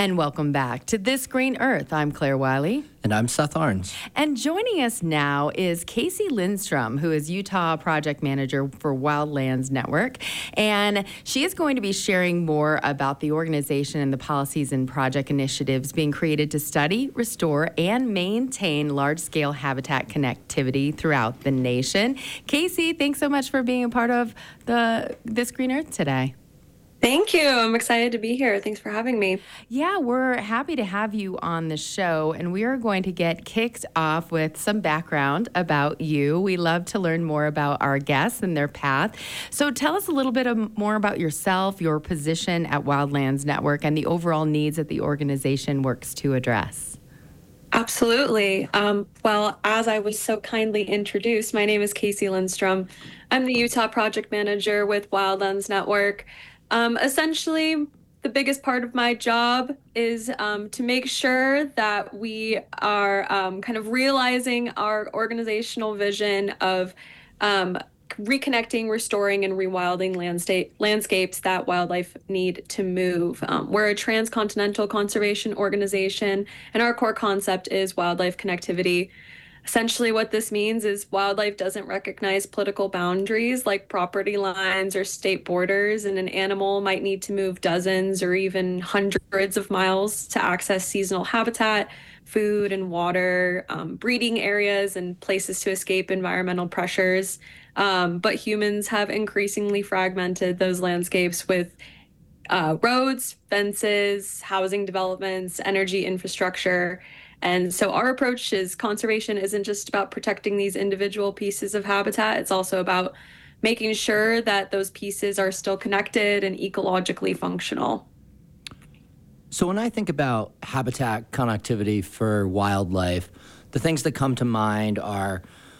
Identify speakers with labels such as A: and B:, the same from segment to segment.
A: And welcome back to This Green Earth. I'm Claire Wiley.
B: And I'm Seth Arns.
A: And joining us now is Casey Lindstrom, who is Utah Project Manager for Wildlands Network. And she is going to be sharing more about the organization and the policies and project initiatives being created to study, restore, and maintain large-scale habitat connectivity throughout the nation. Casey, thanks so much for being a part of This Green Earth today.
C: Thank you. I'm excited to be here. Thanks for having me.
A: Yeah, we're happy to have you on the show, and we are going to get kicked off with some background about you. We love to learn more about our guests and their path. So tell us a little bit more about yourself, your position at Wildlands Network, and the overall needs that the organization works to address.
C: Absolutely. Well, as I was so kindly introduced, my name is Casey Lindstrom. I'm the Utah Project Manager with Wildlands Network. Essentially, the biggest part of my job is to make sure that we are kind of realizing our organizational vision of reconnecting, restoring, and rewilding landscapes that wildlife need to move. We're a transcontinental conservation organization, and our core concept is wildlife connectivity. Essentially, what this means is wildlife doesn't recognize political boundaries like property lines or state borders, and an animal might need to move dozens or even hundreds of miles to access seasonal habitat, food and water, breeding areas, and places to escape environmental pressures. But humans have increasingly fragmented those landscapes with roads, fences, housing developments, energy infrastructure. And so our approach is conservation isn't just about protecting these individual pieces of habitat. It's also about making sure that those pieces are still connected and ecologically functional.
B: So when I think about habitat connectivity for wildlife, the things that come to mind are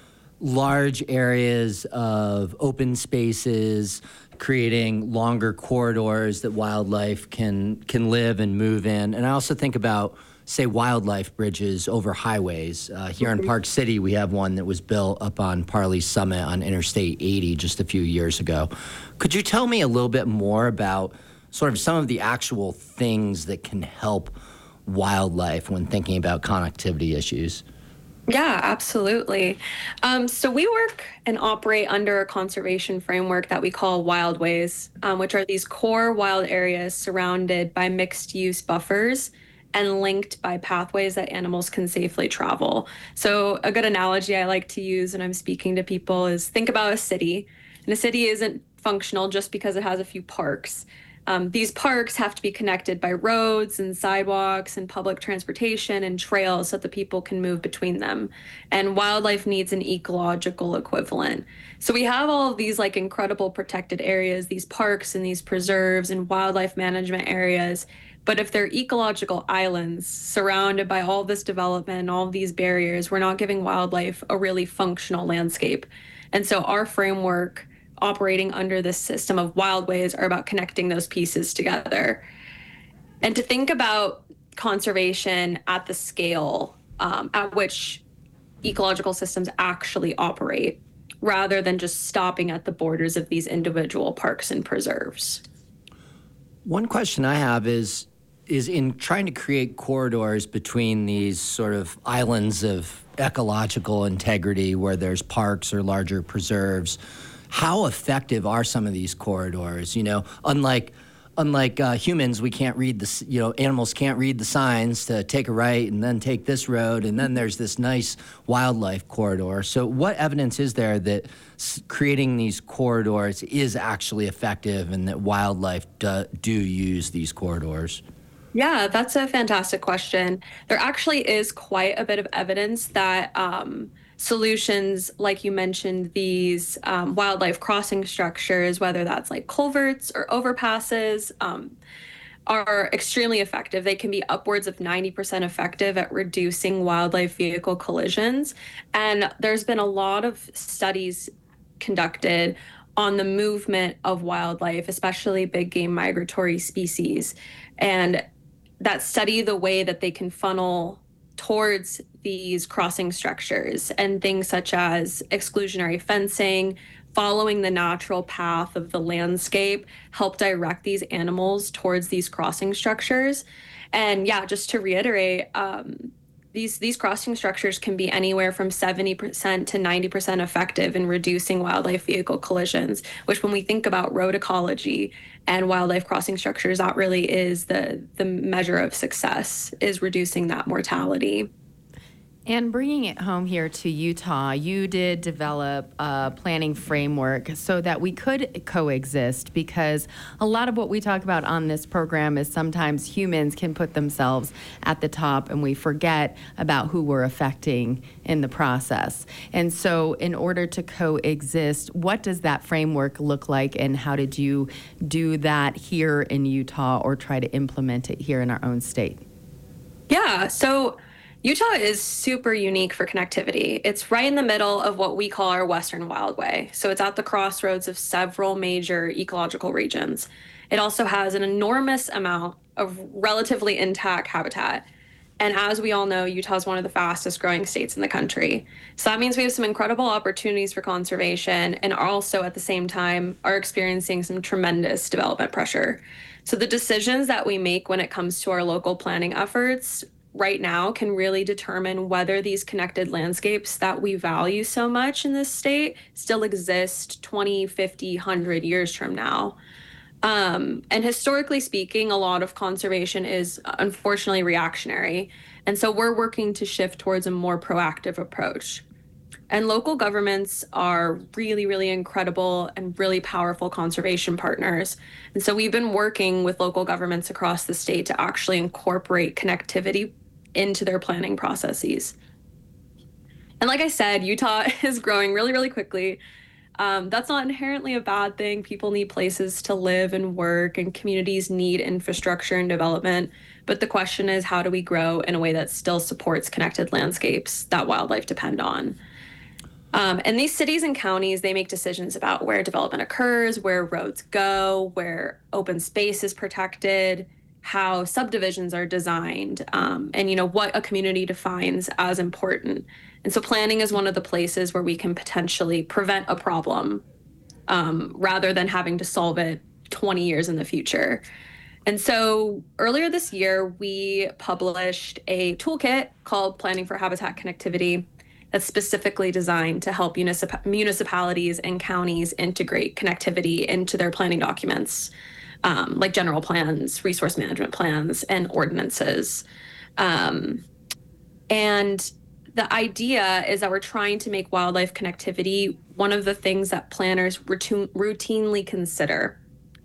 B: large areas of open spaces, creating longer corridors that wildlife can live and move in. And I also think about, say, wildlife bridges over highways. Here in Park City, we have one that was built up on Parley Summit on Interstate 80 just a few years ago. Could you tell me a little bit more about sort of some of the actual things that can help wildlife when thinking about connectivity issues?
C: Yeah, absolutely. So we work and operate under a conservation framework that we call wildways, which are these core wild areas surrounded by mixed-use buffers and linked by pathways that animals can safely travel. So a good analogy I like to use when I'm speaking to people is think about a city. And a city isn't functional just because it has a few parks. These parks have to be connected by roads and sidewalks and public transportation and trails so that the people can move between them. And wildlife needs an ecological equivalent. So we have all of these like incredible protected areas, these parks and these preserves and wildlife management areas. But if they're ecological islands surrounded by all this development and all these barriers, we're not giving wildlife a really functional landscape. And so our framework operating under this system of wildways are about connecting those pieces together. And to think about conservation at the scale at which ecological systems actually operate, rather than just stopping at the borders of these individual parks and preserves.
B: One question I have is in trying to create corridors between these sort of islands of ecological integrity where there's parks or larger preserves, how effective are some of these corridors? You know, unlike humans, we can't read animals can't read the signs to take a right and then take this road, and then there's this nice wildlife corridor. So what evidence is there that creating these corridors is actually effective and that wildlife do use these corridors?
C: Yeah, that's a fantastic question. There actually is quite a bit of evidence that solutions, like you mentioned, these wildlife crossing structures, whether that's like culverts or overpasses, are extremely effective. They can be upwards of 90% effective at reducing wildlife vehicle collisions. And there's been a lot of studies conducted on the movement of wildlife, especially big game migratory species, and that study the way that they can funnel towards these crossing structures, and things such as exclusionary fencing, following the natural path of the landscape, help direct these animals towards these crossing structures. And yeah, just to reiterate, these crossing structures can be anywhere from 70% to 90% effective in reducing wildlife vehicle collisions, which when we think about road ecology and wildlife crossing structures, that really is the measure of success, is reducing that mortality.
A: And bringing it home here to Utah, you did develop a planning framework so that we could coexist, because a lot of what we talk about on this program is sometimes humans can put themselves at the top and we forget about who we're affecting in the process. And so in order to coexist, what does that framework look like, and how did you do that here in Utah or try to implement it here in our own state?
C: Yeah, so Utah is super unique for connectivity. It's right in the middle of what we call our Western Wildway. So it's at the crossroads of several major ecological regions. It also has an enormous amount of relatively intact habitat. And as we all know, Utah is one of the fastest growing states in the country. So that means we have some incredible opportunities for conservation, and also at the same time are experiencing some tremendous development pressure. So the decisions that we make when it comes to our local planning efforts right now can really determine whether these connected landscapes that we value so much in this state still exist 20, 50, 100 years from now. And historically speaking, a lot of conservation is unfortunately reactionary. And so we're working to shift towards a more proactive approach. And local governments are really, really incredible and really powerful conservation partners. And so we've been working with local governments across the state to actually incorporate connectivity into their planning processes. And like I said, Utah is growing really, really quickly. That's not inherently a bad thing. People need places to live and work, and communities need infrastructure and development. But the question is, how do we grow in a way that still supports connected landscapes that wildlife depend on? And these cities and counties, they make decisions about where development occurs, where roads go, where open space is protected, how subdivisions are designed, and what a community defines as important. And so planning is one of the places where we can potentially prevent a problem rather than having to solve it 20 years in the future. And so earlier this year, we published a toolkit called Planning for Habitat Connectivity that's specifically designed to help municipalities and counties integrate connectivity into their planning documents, like general plans, resource management plans, and ordinances. And the idea is that we're trying to make wildlife connectivity one of the things that planners routinely consider,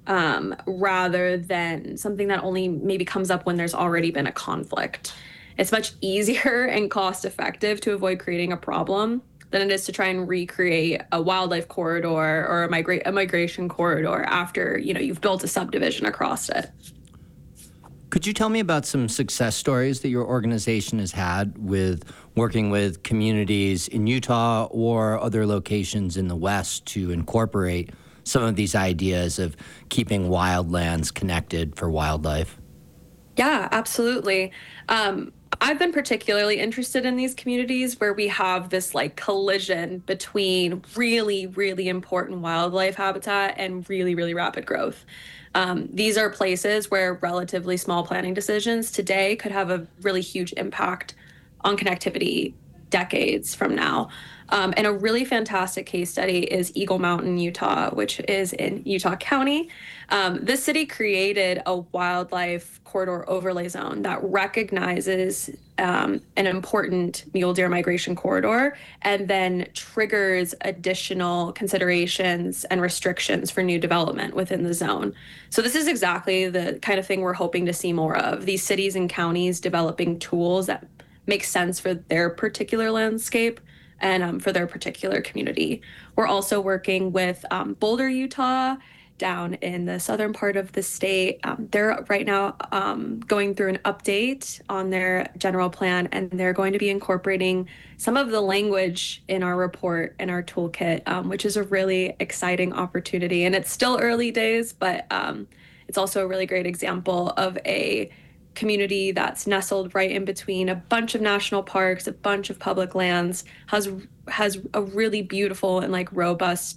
C: rather than something that only maybe comes up when there's already been a conflict. It's much easier and cost effective to avoid creating a problem than it is to try and recreate a wildlife corridor or a migration corridor after you've built a subdivision across it.
B: Could you tell me about some success stories that your organization has had with working with communities in Utah or other locations in the West to incorporate some of these ideas of keeping wildlands connected for wildlife?
C: Yeah, absolutely. I've been particularly interested in these communities where we have this collision between really, really important wildlife habitat and really, really rapid growth. These are places where relatively small planning decisions today could have a really huge impact on connectivity decades from now. And a really fantastic case study is Eagle Mountain, Utah, which is in Utah County. This city created a wildlife corridor overlay zone that recognizes an important mule deer migration corridor and then triggers additional considerations and restrictions for new development within the zone. So this is exactly the kind of thing we're hoping to see more of. These cities and counties developing tools that make sense for their particular landscape and for their particular community. We're also working with Boulder, Utah, down in the southern part of the state. They're right now going through an update on their general plan, and they're going to be incorporating some of the language in our report and our toolkit, which is a really exciting opportunity. And it's still early days, but it's also a really great example of a community that's nestled right in between a bunch of national parks, a bunch of public lands, has a really beautiful and robust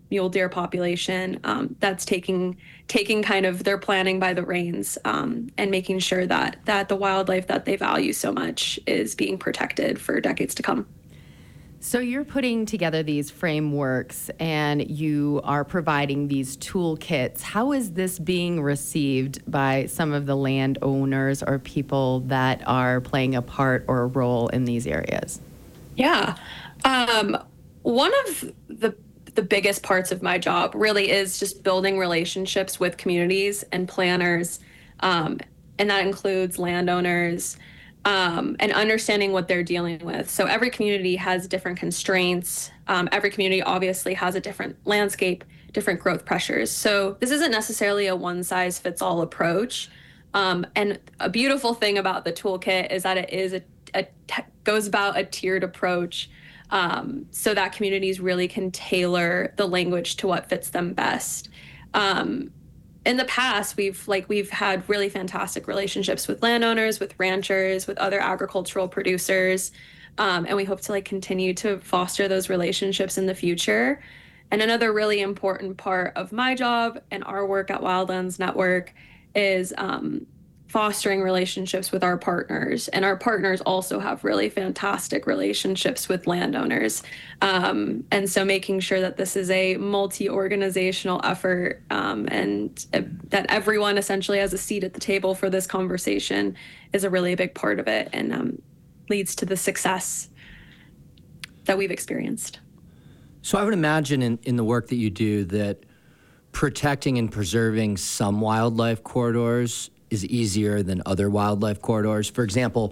C: mule deer population that's taking kind of their planning by the reins, and making sure that the wildlife that they value so much is being protected for decades to come.
A: So you're putting together these frameworks and you are providing these toolkits. How is this being received by some of the landowners or people that are playing a part or a role in these areas?
C: Yeah. One of the biggest parts of my job really is just building relationships with communities and planners, and that includes landowners, and understanding what they're dealing with. So every community has different constraints. Every community obviously has a different landscape, different growth pressures. So this isn't necessarily a one-size-fits-all approach. And a beautiful thing about the toolkit is that it is goes about a tiered approach, so that communities really can tailor the language to what fits them best. In the past, we've had really fantastic relationships with landowners, with ranchers, with other agricultural producers, and we hope to continue to foster those relationships in the future. And another really important part of my job and our work at Wildlands Network is fostering relationships with our partners, and our partners also have really fantastic relationships with landowners, and so making sure that this is a multi-organizational effort, and that everyone essentially has a seat at the table for this conversation is a really big part of it, and leads to the success that we've experienced.
B: So I would imagine in the work that you do that protecting and preserving some wildlife corridors is easier than other wildlife corridors. For example,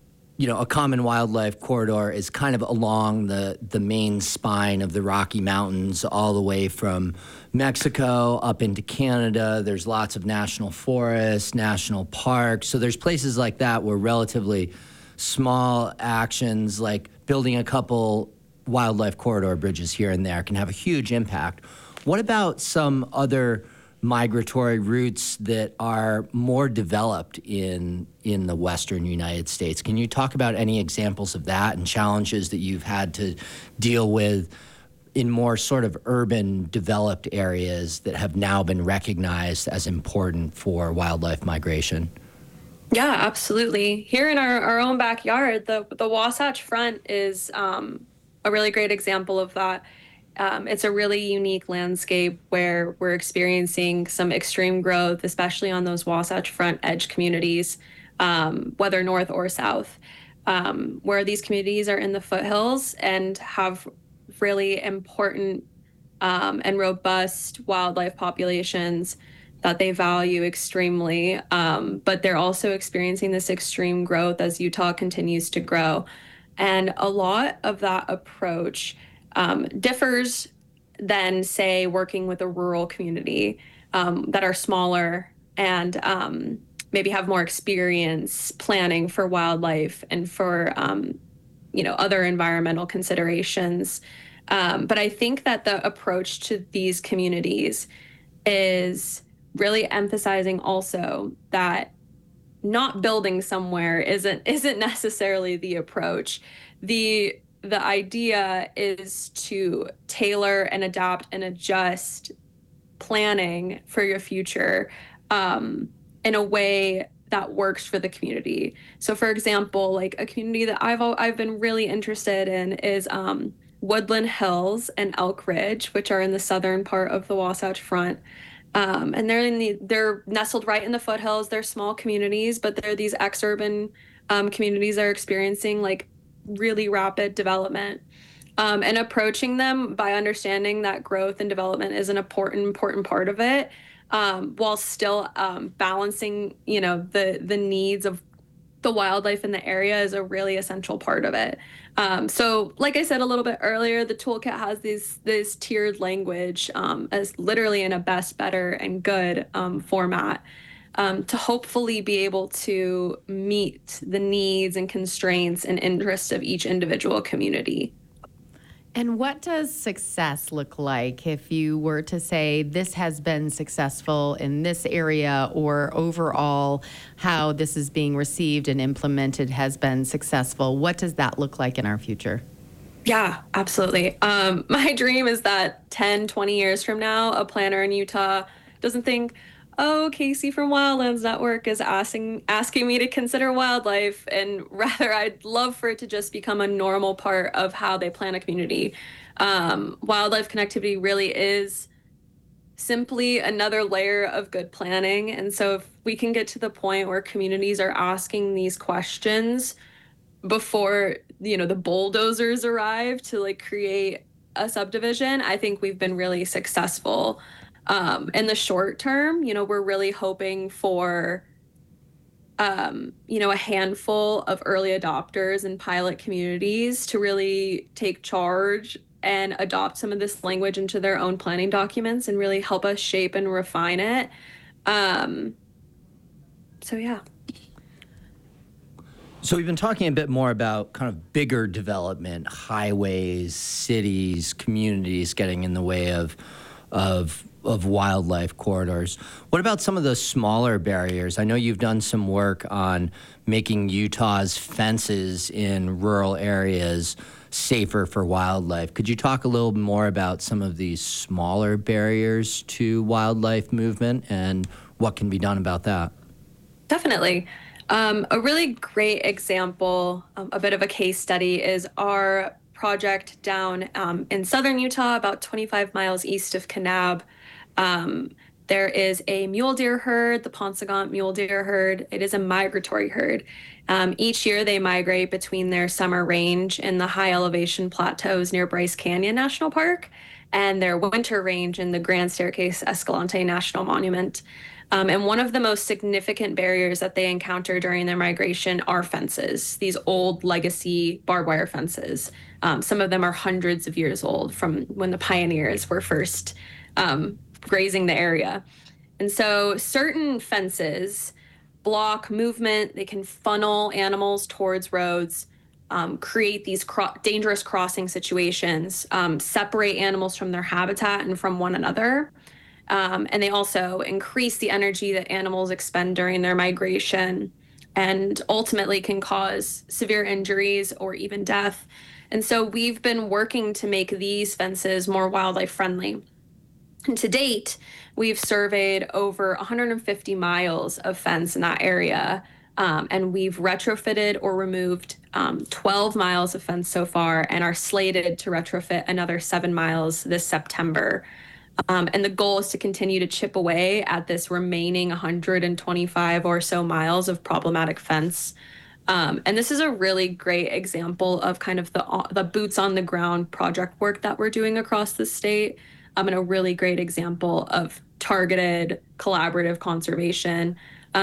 B: a common wildlife corridor is kind of along the main spine of the Rocky Mountains, all the way from Mexico up into Canada. There's lots of national forests, national parks. So there's places like that where relatively small actions like building a couple wildlife corridor bridges here and there can have a huge impact. What about some other migratory routes that are more developed in the Western United States? Can you talk about any examples of that and challenges that you've had to deal with in more sort of urban developed areas that have now been recognized as important for wildlife migration?
C: Yeah, absolutely. Here in our own backyard, the Wasatch Front is a really great example of that. It's a really unique landscape where we're experiencing some extreme growth, especially on those Wasatch Front edge communities, whether north or south, where these communities are in the foothills and have really important and robust wildlife populations that they value extremely. But they're also experiencing this extreme growth as Utah continues to grow. And a lot of that approach differs than, say, working with a rural community that are smaller and maybe have more experience planning for wildlife and for other environmental considerations. But I think that the approach to these communities is really emphasizing also that not building somewhere isn't necessarily the approach. The idea is to tailor and adapt and adjust planning for your future in a way that works for the community. So, for example, like a community that I've been really interested in is Woodland Hills and Elk Ridge, which are in the southern part of the Wasatch Front. And they're nestled right in the foothills. They're small communities, but they're these ex-urban communities that are experiencing really rapid development, and approaching them by understanding that growth and development is an important part of it, while still balancing, the needs of the wildlife in the area is a really essential part of it. So like I said a little bit earlier, the toolkit has this tiered language, as literally in a best, better, and good format, to hopefully be able to meet the needs and constraints and interests of each individual community.
A: And what does success look like if you were to say this has been successful in this area, or overall how this is being received and implemented has been successful? What does that look like in our future?
C: Yeah, absolutely. My dream is that 10, 20 years from now, a planner in Utah doesn't think, oh, Casey from Wildlands Network is asking me to consider wildlife, and rather I'd love for it to just become a normal part of how they plan a community. Wildlife connectivity really is simply another layer of good planning. And so if we can get to the point where communities are asking these questions before, the bulldozers arrive to like create a subdivision, I think we've been really successful. In the short term, we're really hoping for a handful of early adopters and pilot communities to really take charge and adopt some of this language into their own planning documents and really help us shape and refine it. Um, so yeah.
B: So we've been talking a bit more about kind of bigger development, highways, cities, communities getting in the way of wildlife corridors. What about some of the smaller barriers? I know you've done some work on making Utah's fences in rural areas safer for wildlife. Could you talk a little more about some of these smaller barriers to wildlife movement and what can be done about that?
C: Definitely. A really great example, a bit of a case study, is our project down in southern Utah, about 25 miles east of Kanab. There is a mule deer herd, the Paunsaugunt mule deer herd. It is a migratory herd. Each year they migrate between their summer range in the high elevation plateaus near Bryce Canyon National Park and their winter range in the Grand Staircase Escalante National Monument. And one of the most significant barriers that they encounter during their migration are fences, these old legacy barbed wire fences. Some of them are hundreds of years old from when the pioneers were first grazing the area. And so certain fences block movement, they can funnel animals towards roads, create these dangerous crossing situations, separate animals from their habitat and from one another. And they also increase the energy that animals expend during their migration and ultimately can cause severe injuries or even death. And so we've been working to make these fences more wildlife friendly. And to date, we've surveyed over 150 miles of fence in that area. And we've retrofitted or removed 12 miles of fence so far and are slated to retrofit another 7 miles this September. And the goal is to continue to chip away at this remaining 125 or so miles of problematic fence. And this is a really great example of kind of the boots on the ground project work that we're doing across the state. And a really great example of targeted collaborative conservation.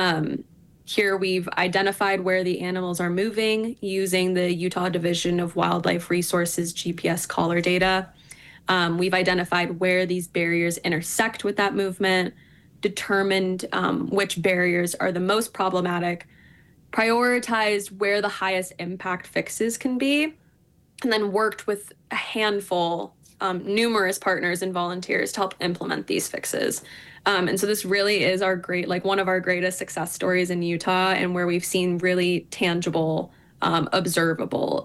C: Here we've identified where the animals are moving using the Utah Division of Wildlife Resources GPS collar data. We've identified where these barriers intersect with that movement, determined which barriers are the most problematic, prioritized where the highest impact fixes can be, and then worked with a handful, numerous partners and volunteers to help implement these fixes. And so this really is one of our greatest success stories in Utah, and where we've seen really tangible, observable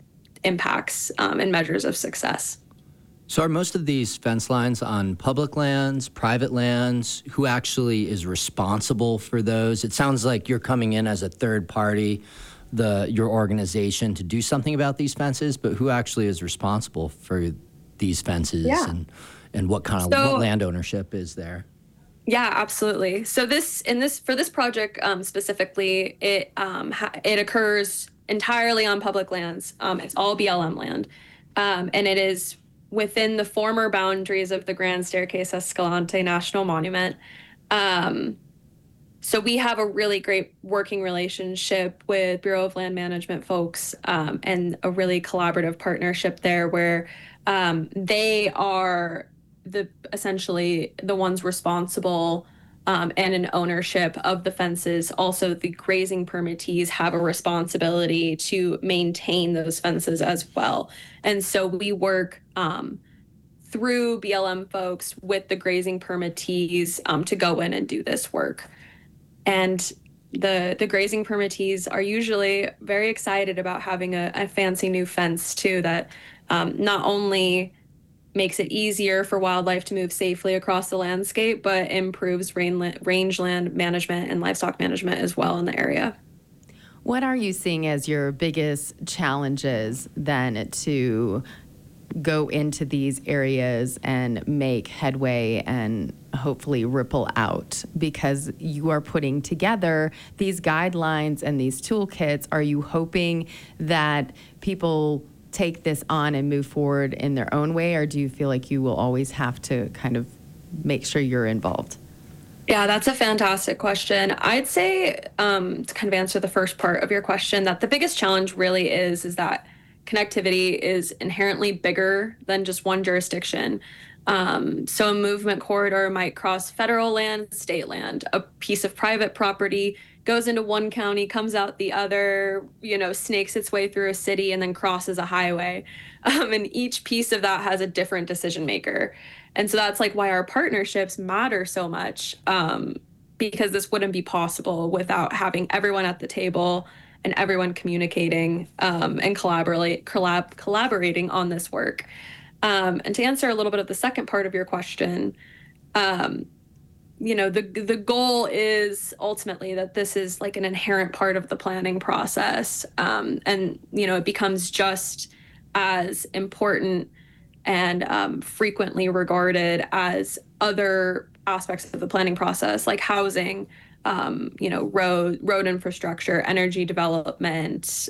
C: impacts and measures of success.
B: So are most of these fence lines on public lands, private lands? Who actually is responsible for those? It sounds like you're coming in as a third party, your organization, to do something about these fences, but who actually is responsible for these fences?
C: Yeah.
B: And what kind of what land ownership is there?
C: Yeah, absolutely. So for this project specifically, it occurs entirely on public lands. It's all BLM land, and it is within the former boundaries of the Grand Staircase Escalante National Monument. So we have a really great working relationship with Bureau of Land Management folks, and a really collaborative partnership there where they are essentially the ones responsible and in ownership of the fences. Also, the grazing permittees have a responsibility to maintain those fences as well. And so we work through BLM folks with the grazing permittees to go in and do this work. And the grazing permittees are usually very excited about having a fancy new fence too that not only makes it easier for wildlife to move safely across the landscape, but improves rangeland management and livestock management as well in the area.
A: What are you seeing as your biggest challenges then to go into these areas and make headway and hopefully ripple out? Because you are putting together these guidelines and these toolkits. Are you hoping that people take this on and move forward in their own way, or do you feel like you will always have to kind of make sure you're involved?
C: Yeah, that's a fantastic question. I'd say to kind of answer the first part of your question, that the biggest challenge really is that connectivity is inherently bigger than just one jurisdiction. So a movement corridor might cross federal land, state land. A piece of private property goes into one county, comes out the other, snakes its way through a city, and then crosses a highway. And each piece of that has a different decision maker. And so that's like why our partnerships matter so much, because this wouldn't be possible without having everyone at the table and everyone communicating and collaborating on this work. And to answer a little bit of the second part of your question, the goal is ultimately that this is like an inherent part of the planning process. And it becomes just as important and frequently regarded as other aspects of the planning process, like housing, road infrastructure, energy development,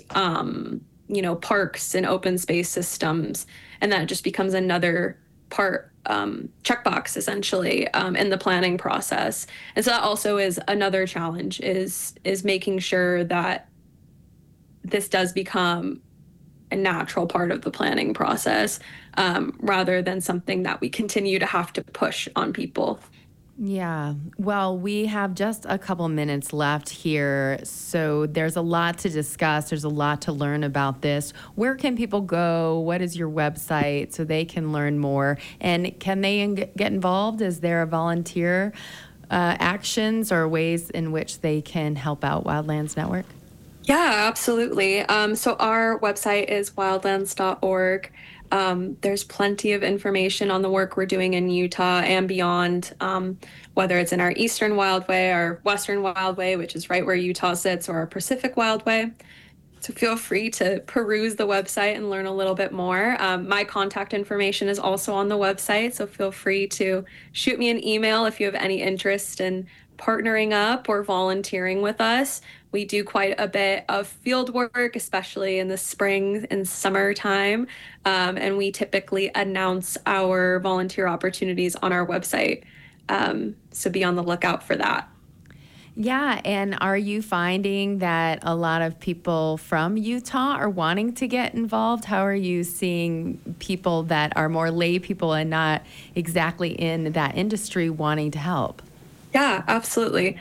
C: parks and open space systems. And that just becomes another part, checkbox essentially, in the planning process. And so that also is another challenge, is making sure that this does become a natural part of the planning process, rather than something that we continue to have to push on people.
A: Yeah. Well, we have just a couple minutes left here, so there's a lot to discuss. There's a lot to learn about this. Where can people go? What is your website so they can learn more? And can they get involved? Is there a volunteer actions or ways in which they can help out Wildlands Network?
C: Yeah, absolutely. So our website is wildlands.org. There's plenty of information on the work we're doing in Utah and beyond, whether it's in our Eastern Wildway, our Western Wildway, which is right where Utah sits, or our Pacific Wildway. So feel free to peruse the website and learn a little bit more. My contact information is also on the website, so feel free to shoot me an email if you have any interest in partnering up or volunteering with us. We do quite a bit of field work, especially in the spring and summertime. And we typically announce our volunteer opportunities on our website. So be on the lookout for that.
A: Yeah, and are you finding that a lot of people from Utah are wanting to get involved? How are you seeing people that are more lay people and not exactly in that industry wanting to help?
C: Yeah, absolutely.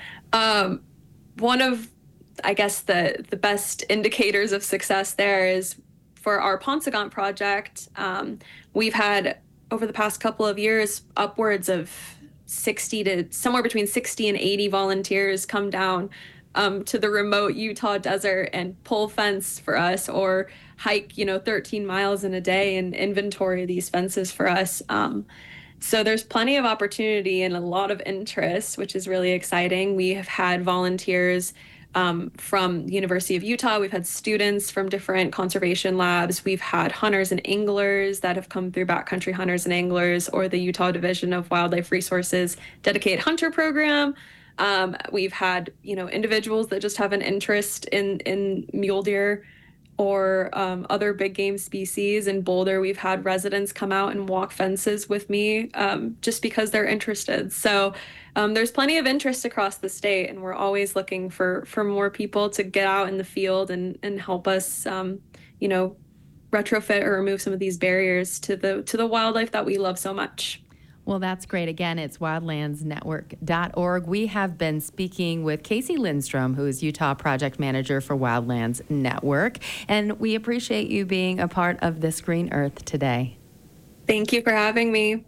C: One of, I guess, the best indicators of success there is for our Paunsaugunt project. We've had, over the past couple of years, upwards of 60 to somewhere between 60 and 80 volunteers come down to the remote Utah desert and pull fence for us, or hike, 13 miles in a day and inventory these fences for us. So there's plenty of opportunity and a lot of interest, which is really exciting. We have had volunteers from the University of Utah. We've had students from different conservation labs. We've had hunters and anglers that have come through Backcountry Hunters and Anglers, or the Utah Division of Wildlife Resources dedicated hunter program. We've had, individuals that just have an interest in mule deer or other big game species. In Boulder, we've had residents come out and walk fences with me just because they're interested. So there's plenty of interest across the state, and we're always looking for more people to get out in the field and help us, retrofit or remove some of these barriers to the wildlife that we love so much.
A: Well, that's great. Again, it's wildlandsnetwork.org. We have been speaking with Casey Lindstrom, who is Utah Project Manager for Wildlands Network, and we appreciate you being a part of this Green Earth today.
C: Thank you for having me.